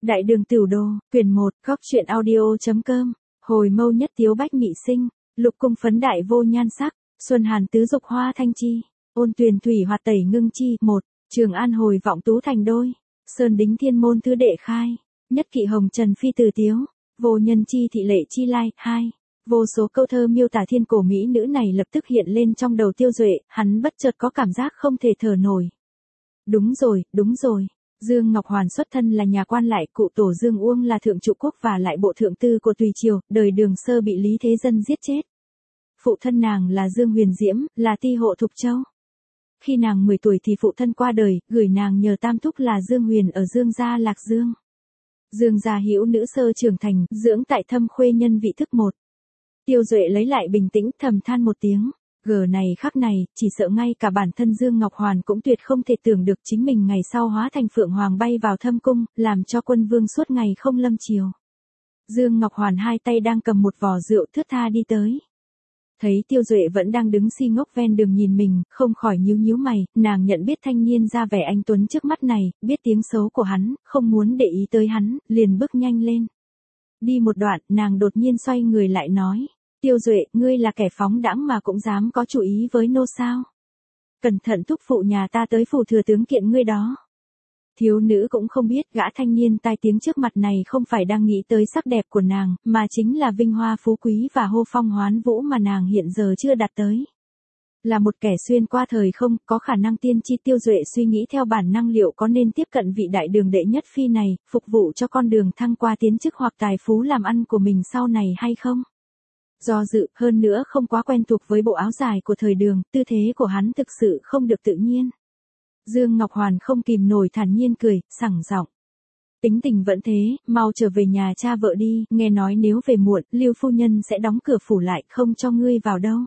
Đại đường Tửu Đồ, quyển 1, góc truyện audio.com, hồi mâu nhất tiếu bách mị sinh, lục cung phấn đại vô nhan sắc, xuân hàn tứ dục hoa thanh chi, ôn tuyền thủy hoạt tẩy ngưng chi, 1, Trường An hồi vọng tú thành đôi, sơn đính thiên môn thứ đệ khai, nhất kỵ hồng trần phi từ tiếu, vô nhân chi thị lệ chi lai, 2. Vô số câu thơ miêu tả thiên cổ mỹ nữ này lập tức hiện lên trong đầu Tiêu Duệ, hắn bất chợt có cảm giác không thể thở nổi. Đúng rồi. Dương Ngọc Hoàn xuất thân là nhà quan lại, cụ tổ Dương Uông là thượng trụ quốc và lại bộ thượng tư của Tùy Triều, đời Đường Sơ bị Lý Thế Dân giết chết. Phụ thân nàng là Dương Huyền Diễm, là ti hộ Thục Châu. Khi nàng 10 tuổi thì phụ thân qua đời, gửi nàng nhờ tam thúc là Dương Huyền ở Dương gia Lạc Dương. Dương gia hữu nữ sơ trưởng thành, dưỡng tại Thâm Khuê nhân vị thức 1. Tiêu Duệ lấy lại bình tĩnh, thầm than một tiếng. Này khắc này, chỉ sợ ngay cả bản thân Dương Ngọc Hoàn cũng tuyệt không thể tưởng được chính mình ngày sau hóa thành Phượng Hoàng bay vào Thâm Cung, làm cho quân vương suốt ngày không lâm chiều. Dương Ngọc Hoàn hai tay đang cầm một vò rượu thướt tha đi tới. Thấy Tiêu Duệ vẫn đang đứng si ngốc ven đường nhìn mình, không khỏi nhíu mày, nàng nhận biết thanh niên ra vẻ anh tuấn trước mắt này, biết tiếng xấu của hắn, không muốn để ý tới hắn, liền bước nhanh lên. Đi một đoạn, nàng đột nhiên xoay người lại nói. Tiêu Duệ, ngươi là kẻ phóng đãng mà cũng dám có chủ ý với nô sao? Cẩn thận thúc phụ nhà ta tới phủ thừa tướng kiện ngươi đó. Thiếu nữ cũng không biết gã thanh niên tai tiếng trước mặt này không phải đang nghĩ tới sắc đẹp của nàng, mà chính là vinh hoa phú quý và hô phong hoán vũ mà nàng hiện giờ chưa đạt tới. Là một kẻ xuyên qua thời không, có khả năng tiên tri. Tiêu Duệ suy nghĩ theo bản năng liệu có nên tiếp cận vị đại đường đệ nhất phi này, phục vụ cho con đường thăng qua tiến chức hoặc tài phú làm ăn của mình sau này hay không? Do dự, hơn nữa không quá quen thuộc với bộ áo dài của thời Đường, tư thế của hắn thực sự không được tự nhiên. Dương Ngọc Hoàn không kìm nổi thản nhiên cười, sảng giọng. Tính tình vẫn thế, mau trở về nhà cha vợ đi, nghe nói nếu về muộn, Lưu phu nhân sẽ đóng cửa phủ lại, không cho ngươi vào đâu.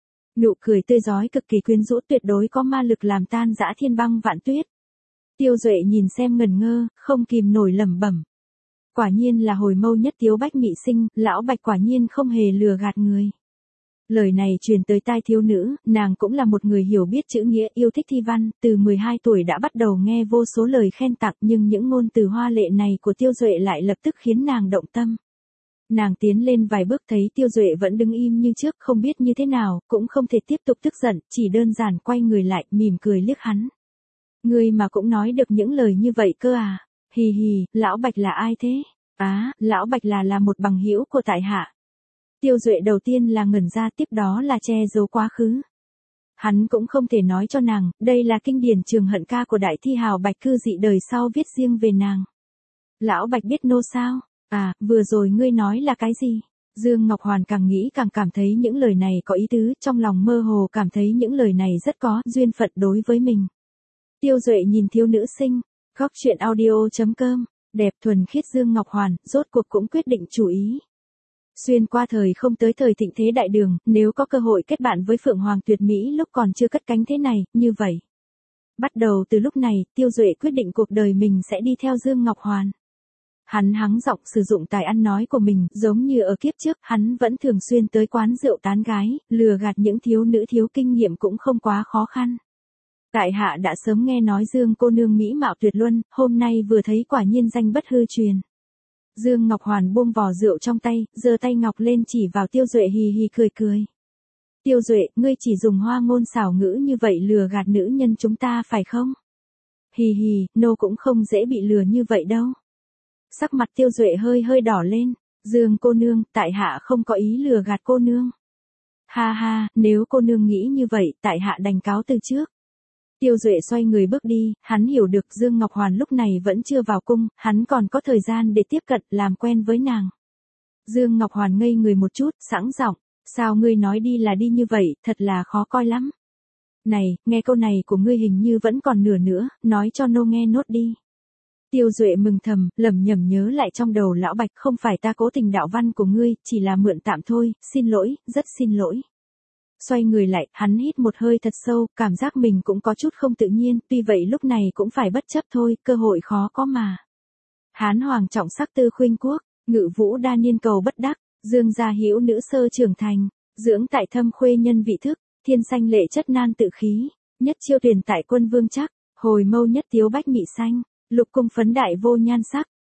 Nụ cười tươi rói cực kỳ quyến rũ, tuyệt đối có ma lực làm tan dã thiên băng vạn tuyết. Tiêu Duệ nhìn xem ngẩn ngơ, không kìm nổi lẩm bẩm. Quả nhiên là hồi mâu nhất tiếu bách mị sinh, lão Bạch quả nhiên không hề lừa gạt người. Lời này truyền tới tai thiếu nữ, nàng cũng là một người hiểu biết chữ nghĩa, yêu thích thi văn, từ 12 tuổi đã bắt đầu nghe vô số lời khen tặng, nhưng những ngôn từ hoa lệ này của Tiêu Duệ lại lập tức khiến nàng động tâm. Nàng tiến lên vài bước thấy Tiêu Duệ vẫn đứng im như trước, không biết như thế nào, cũng không thể tiếp tục tức giận, chỉ đơn giản quay người lại, mỉm cười liếc hắn. Ngươi mà cũng nói được những lời như vậy cơ à? Hì hì, lão Bạch là ai thế? Lão Bạch là một bằng hữu của tại hạ. Tiêu Duệ đầu tiên là ngẩn ra, tiếp đó là che giấu quá khứ. Hắn cũng không thể nói cho nàng, đây là kinh điển Trường Hận ca của đại thi hào Bạch Cư Dị đời sau viết riêng về nàng. Lão Bạch biết nô sao? Vừa rồi ngươi nói là cái gì? Dương Ngọc Hoàn càng nghĩ càng cảm thấy những lời này có ý tứ, trong lòng mơ hồ cảm thấy những lời này rất có duyên phận đối với mình. Tiêu Duệ nhìn thiếu nữ xinh, góc truyện audio.com, đẹp thuần khiết Dương Ngọc Hoàn, rốt cuộc cũng quyết định chủ ý. Xuyên qua thời không tới thời thịnh thế đại đường, nếu có cơ hội kết bạn với Phượng Hoàng tuyệt mỹ lúc còn chưa cất cánh thế này, như vậy. Bắt đầu từ lúc này, Tiêu Duệ quyết định cuộc đời mình sẽ đi theo Dương Ngọc Hoàn. Hắn hắng giọng sử dụng tài ăn nói của mình, giống như ở kiếp trước, hắn vẫn thường xuyên tới quán rượu tán gái, lừa gạt những thiếu nữ thiếu kinh nghiệm cũng không quá khó khăn. Tại hạ đã sớm nghe nói Dương cô nương mỹ mạo tuyệt luân, hôm nay vừa thấy quả nhiên danh bất hư truyền. Dương Ngọc Hoàn buông vò rượu trong tay, giơ tay ngọc lên chỉ vào Tiêu Duệ hì hì cười. Tiêu Duệ, ngươi chỉ dùng hoa ngôn xảo ngữ như vậy lừa gạt nữ nhân chúng ta phải không? Hì hì, nô cũng không dễ bị lừa như vậy đâu. Sắc mặt Tiêu Duệ hơi đỏ lên. Dương cô nương, tại hạ không có ý lừa gạt cô nương. Ha, nếu cô nương nghĩ như vậy, tại hạ đành cáo từ trước. Tiêu Duệ xoay người bước đi, hắn hiểu được Dương Ngọc Hoàn lúc này vẫn chưa vào cung, hắn còn có thời gian để tiếp cận, làm quen với nàng. Dương Ngọc Hoàn ngây người một chút, sẵn giọng, sao ngươi nói đi là đi như vậy, thật là khó coi lắm. Này, nghe câu này của ngươi hình như vẫn còn nửa nữa, nói cho nô nghe nốt đi. Tiêu Duệ mừng thầm, lẩm nhẩm nhớ lại trong đầu lão Bạch, không phải ta cố tình đạo văn của ngươi, chỉ là mượn tạm thôi, xin lỗi, rất xin lỗi. Xoay người lại, hắn hít một hơi thật sâu, cảm giác mình cũng có chút không tự nhiên, tuy vậy lúc này cũng phải bất chấp thôi, cơ hội khó có mà. Hán hoàng trọng sắc tư khuynh quốc, ngự vũ đa niên cầu bất đắc, Dương gia hữu nữ sơ trưởng thành, dưỡng tại Thâm Khuê nhân vị thức, thiên sanh lệ chất nan tự khí, nhất chiêu tuyển tại quân vương chắc, hồi mâu nhất tiếu bách mị xanh, lục cung phấn đại vô nhan sắc,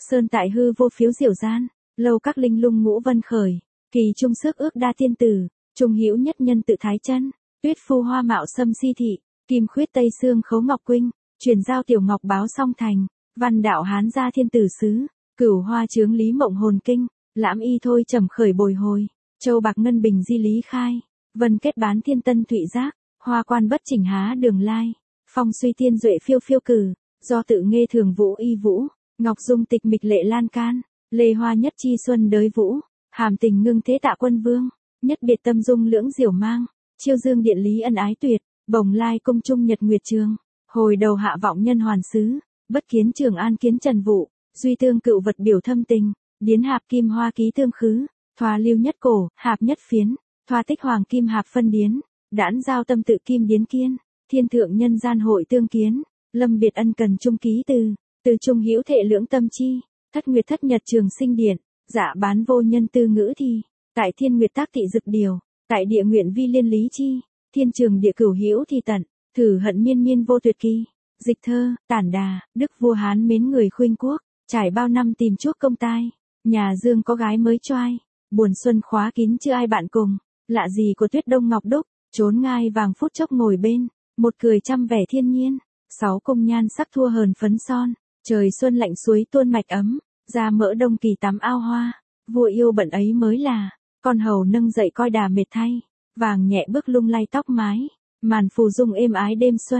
Sơn tại hư vô phiếu diệu gian, lâu các linh lung ngũ vân khởi, kỳ trung sức ước đa thiên tử, trung hữu nhất nhân tự thái chân, tuyết phu hoa mạo sâm si thị, kim khuyết tây xương khấu ngọc quynh, truyền giao tiểu ngọc báo song thành, văn đạo hán gia thiên tử sứ, cửu hoa chướng lý mộng hồn kinh, lãm y thôi trầm khởi bồi hồi, châu bạc ngân bình di lý khai, vân kết bán thiên tân thụy giác, hoa quan bất chỉnh há đường lai, phong suy thiên duệ phiêu phiêu cử, do tự nghe thường vũ y vũ, ngọc dung tịch mịch lệ lan can, lê hoa nhất chi xuân đới vũ, hàm tình ngưng thế tạ quân vương, nhất biệt tâm dung lưỡng diểu mang, chiêu dương điện lý ân ái tuyệt, bồng lai cung trung nhật nguyệt trường, hồi đầu hạ vọng nhân hoàn sứ, bất kiến trường an kiến trần vụ, duy tương cựu vật biểu thâm tình, điến hạp kim hoa ký tương khứ, thoa lưu nhất cổ, hạp nhất phiến, thoa tích hoàng kim hạp phân điến, đãn giao tâm tự kim điến kiên, thiên thượng nhân gian hội tương kiến, lâm biệt ân cần trung ký từ trung hữu thệ lưỡng tâm chi, thất nguyệt thất nhật trường sinh điện, dạ bán vô nhân tư ngữ thi, tại thiên nguyệt tác thị dực điều, tại địa nguyện vi liên lý chi, thiên trường địa cửu hữu thi tận, thử hận miên miên vô tuyệt kỳ, dịch thơ, tản đà, đức vua Hán mến người khuynh quốc, trải bao năm tìm chuốc công tai, nhà Dương có gái mới choai, buồn xuân khóa kín chưa ai bạn cùng, lạ gì của tuyết đông ngọc đúc, trốn ngai vàng phút chốc ngồi bên, một cười trăm vẻ thiên nhiên, sáu cung nhan sắc thua hờn phấn son, trời xuân lạnh suối tuôn mạch ấm, ra mỡ đông kỳ tắm ao hoa, vua yêu bận ấy mới là, con hầu nâng dậy coi đà mệt thay, vàng nhẹ bước lung lay tóc mái, màn phù dung êm ái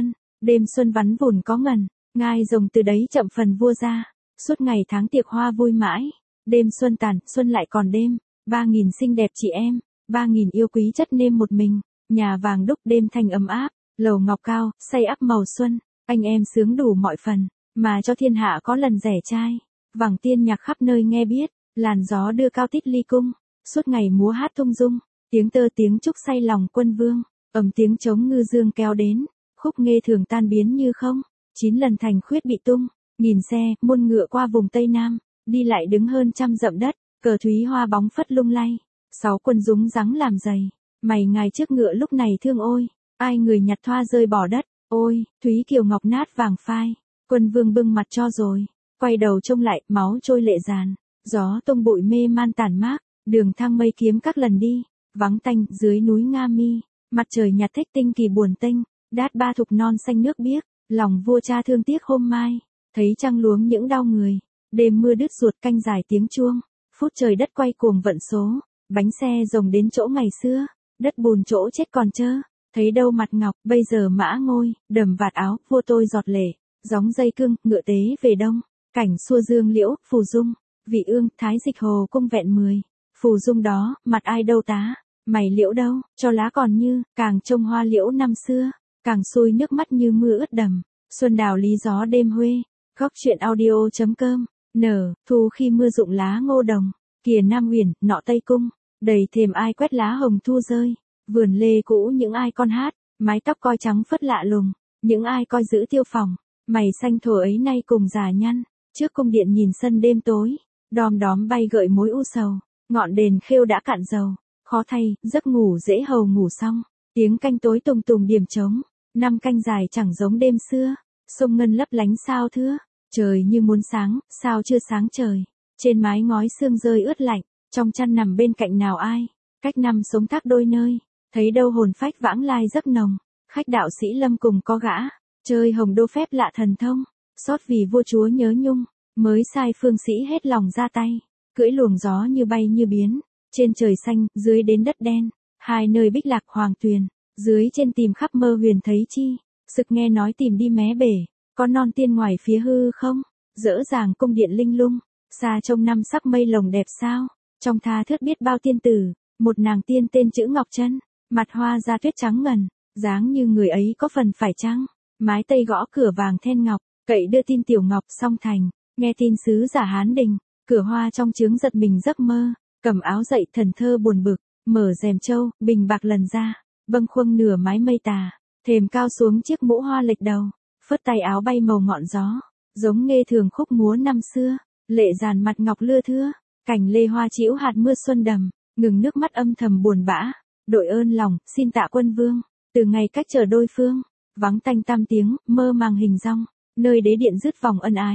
đêm xuân vắn vùn có ngần, ngai rồng từ đấy chậm phần vua ra, suốt ngày tháng tiệc hoa vui mãi, đêm xuân tàn, xuân lại còn đêm, 3.000 xinh đẹp chị em, 3.000 yêu quý chất nêm một mình, nhà vàng đúc đêm thanh ấm áp, lầu ngọc cao, say ắp màu xuân, anh em sướng đủ mọi phần, mà cho thiên hạ có lần rẻ trai, vẳng tiên nhạc khắp nơi nghe biết, làn gió đưa cao tít ly cung, suốt ngày múa hát thung dung, tiếng tơ tiếng trúc say lòng quân vương, tiếng trống ngư dương kéo đến, khúc nghe thường tan biến như không, 9 lần thành khuyết bị tung, nghìn xe, muôn ngựa qua vùng Tây Nam, đi lại đứng hơn trăm dặm đất, cờ thúy hoa bóng phất lung lay, 6 quân dúng dắng làm dày, mày ngài trước ngựa lúc này thương ôi, ai người nhặt thoa rơi bỏ đất, ôi, thúy kiều ngọc nát vàng phai, quân vương bưng mặt cho rồi, quay đầu trông lại, máu trôi lệ giàn, gió tung bụi mê man tản mát, đường thang mây kiếm các lần đi, vắng tanh dưới núi Nga Mi, mặt trời nhạt thích tinh kỳ buồn tênh, đát ba thục non xanh nước biếc, lòng vua cha thương tiếc hôm mai, thấy trăng luống những đau người, đêm mưa đứt ruột canh dài tiếng chuông, phút trời đất quay cuồng vận số, bánh xe rồng đến chỗ ngày xưa, đất bùn chỗ chết còn chơ, thấy đâu mặt ngọc, bây giờ mã ngôi, đầm vạt áo, vua tôi giọt lệ, gióng dây cương, ngựa tế về đông, cảnh xua dương liễu, phù dung, vị ương, thái dịch hồ cung vẹn 10, phù dung đó, mặt ai đâu tá, mày liễu đâu, cho lá còn như, càng trông hoa liễu năm xưa, càng xuôi nước mắt như mưa ướt đầm, xuân đào lý gió đêm huê, góc chuyện audio.com, nở, thu khi mưa rụng lá ngô đồng, kìa Nam Huyền, nọ Tây Cung, đầy thềm ai quét lá hồng thu rơi, vườn lê cũ những ai con hát, mái tóc coi trắng phất lạ lùng, những ai coi giữ tiêu phòng, mày xanh thổ ấy nay cùng già nhăn, trước cung điện nhìn sân đêm tối, đom đóm bay gợi mối u sầu, ngọn đền khêu đã cạn dầu, khó thay, giấc ngủ dễ hầu ngủ xong, tiếng canh tối tùng tùng điểm trống, năm canh dài chẳng giống đêm xưa, sông ngân lấp lánh sao thưa, trời như muốn sáng, sao chưa sáng trời, trên mái ngói sương rơi ướt lạnh, trong chăn nằm bên cạnh nào ai, cách năm sống thác đôi nơi, thấy đâu hồn phách vãng lai giấc nồng, khách đạo sĩ lâm cùng có gã, chơi hồng đô phép lạ thần thông, xót vì vua chúa nhớ nhung, mới sai phương sĩ hết lòng ra tay, cưỡi luồng gió như bay như biến, trên trời xanh, dưới đến đất đen, hai nơi bích lạc hoàng tuyền, dưới trên tìm khắp mơ huyền thấy chi, sực nghe nói tìm đi mé bể, có non tiên ngoài phía hư không, dỡ dàng cung điện linh lung, xa trông năm sắc mây lồng đẹp sao, trong tha thướt biết bao tiên tử, một nàng tiên tên chữ Ngọc Trân, mặt hoa da tuyết trắng ngần, dáng như người ấy có phần phải chăng, mái tây gõ cửa vàng then ngọc, cậy đưa tin tiểu ngọc song thành, nghe tin sứ giả Hán đình, cửa hoa trong trướng giật mình giấc mơ, cầm áo dậy thần thơ buồn bực, mở rèm châu, bình bạc lần ra, bâng khuâng nửa mái mây tà, thềm cao xuống chiếc mũ hoa lệch đầu, phất tay áo bay màu ngọn gió, giống nghe thường khúc múa năm xưa, lệ giàn mặt ngọc lưa thưa, cảnh lê hoa chĩu hạt mưa xuân đầm, ngừng nước mắt âm thầm buồn bã, đội ơn lòng, xin tạ quân vương, từ ngày cách trở đôi phương, vắng tanh tam tiếng, mơ màng hình rong, nơi đế điện dứt vòng ân ái,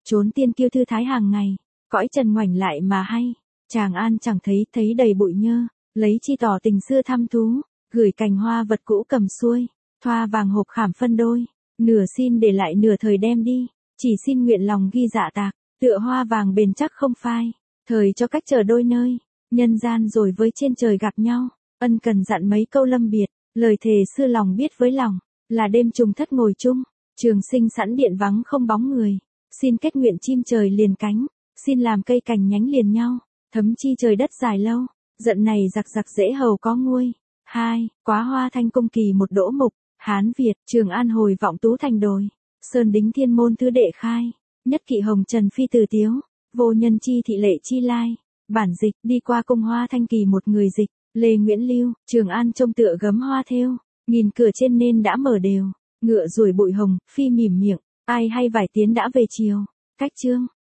Trốn tiên kiêu thư thái hàng ngày, cõi trần ngoảnh lại mà hay. Tràng an chẳng thấy đầy bụi nhơ, lấy chi tỏ tình xưa thăm thú, gửi cành hoa vật cũ cầm xuôi, thoa vàng hộp khảm phân đôi, nửa xin để lại nửa thời đem đi, chỉ xin nguyện lòng ghi dạ tạc, tựa hoa vàng bền chắc không phai, thời cho cách chờ đôi nơi, nhân gian rồi với trên trời gặp nhau, ân cần dặn mấy câu lâm biệt, lời thề xưa lòng biết với lòng, là đêm trùng thất ngồi chung, trường sinh sẵn điện vắng không bóng người, xin kết nguyện chim trời liền cánh, xin làm cây cành nhánh liền nhau, thấm chi trời đất dài lâu, giận này giặc giặc dễ hầu có nguôi. 2. Quá hoa thanh cung kỳ một đỗ mục, Hán Việt, Trường An hồi vọng tú thành đồi, Sơn đính thiên môn thứ đệ khai, nhất kỵ hồng trần phi từ tiếu, vô nhân chi thị lệ chi lai, bản dịch, đi qua cung hoa thanh kỳ một người dịch, Lê Nguyễn Lưu, Trường An trông tựa gấm hoa thêu, nghìn cửa trên nên đã mở đều, ngựa ruổi bụi hồng, phi mỉm miệng, ai hay vải tiến đã về chiều, cách chương.